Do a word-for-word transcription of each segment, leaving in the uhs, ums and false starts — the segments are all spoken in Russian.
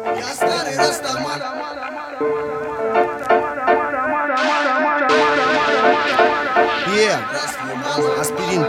Я старый растаман. Yeah. Аспирин.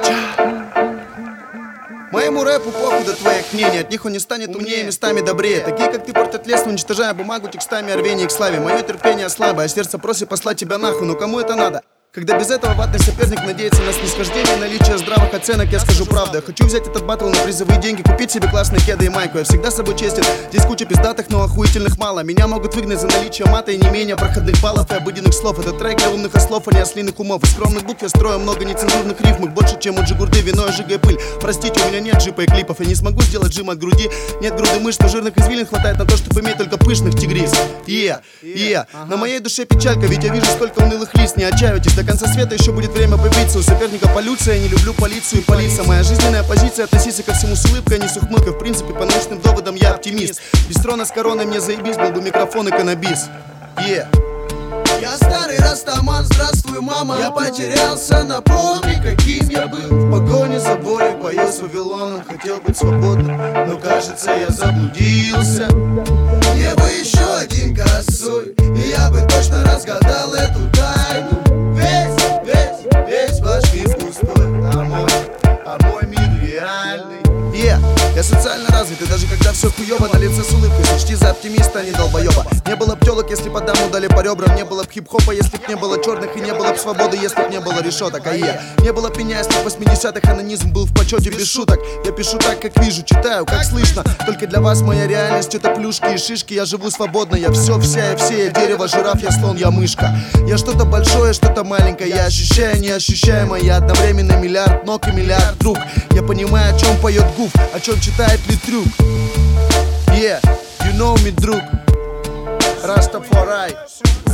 Моему рэпу похуй до твоих мнений. От них он не станет умнее, местами добрее. Такие, как ты, портят лес, уничтожая бумагу текстами о рвении к славе. Мое терпение слабое, а сердце просит послать тебя нахуй. Но кому это надо? Когда без этого ватный соперник надеется на снисхождение, наличие здравых оценок, я скажу правду. Я хочу взять этот батл на призовые деньги, купить себе классные кеды и майку. Я всегда собой честен, здесь куча пиздатых, но охуительных мало. Меня могут выгнать за наличие мата и не менее проходных баллов и обыденных слов. Это трек для умных ослов, а не ослиных умов. Из скромных букв я строю много нецензурных рифмов. Больше, чем у Джигурды, вино и жигая пыль. Простите, у меня нет джипа и клипов. Я не смогу сделать джим от груди. Нет груды мышц, но жирных извилин хватает на то, чтобы иметь только пышных тигрис. Yeah, yeah. На моей душе печалька, ведь я вижу столько унылых лиц. Не отчаивайтесь, до конца света еще будет время побиться. У соперника полюция, я не люблю полицию и полиция. Моя жизненная позиция — относиться ко всему с улыбкой, а не с ухмылкой. В принципе, по научным доводам я оптимист. Без трона с короной мне заебись, был бы микрофон и каннабис. Yeah. Я старый растаман, здравствуй, мама. Я потерялся, напомни, каким я был. В погоне за болью пою с Вавилоном. Хотел быть свободным, но кажется, я заблудился. Мне бы еще один косой, и я бы точно разгадал эту тайну. Весь, весь, весь ваш мир пустой, а мой, а мой мир реальный. Yeah. Я социально развитый, даже когда все хуёво, на лице с улыбкой. Сочти за оптимиста, а не долбоёба. Не было б тёлок, если б даму дали по ребрам. Не было б хип-хопа, если б не было черных. И не было б свободы, если б не было решеток. А я не было б меня, если б в восьмидесятых анонизм был в почете без шуток. Я пишу так, как вижу, читаю, как слышно. Только для вас моя реальность — это плюшки и шишки. Я живу свободно, я все, вся, я все. Я дерево, жираф, я слон, я мышка. Я что-то большое, что-то маленькое. Я ощущаю неощущаемое. Я одновременно миллиард ног и миллиард друг. Я понимаю, о чем поет гуф, о чем читает ли трюк. Yeah, you know me, друг. Растафарай.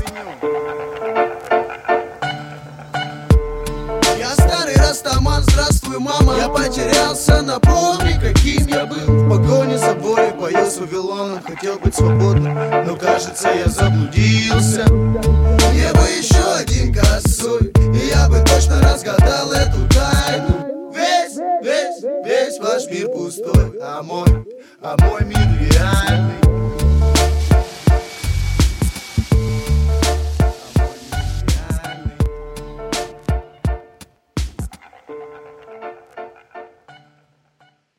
Я старый растаман, здравствуй, мама. Я потерялся, напомни, каким я был. В погоне за болью пою с Вавилоном. Хотел быть свободным, но кажется, я заблудился.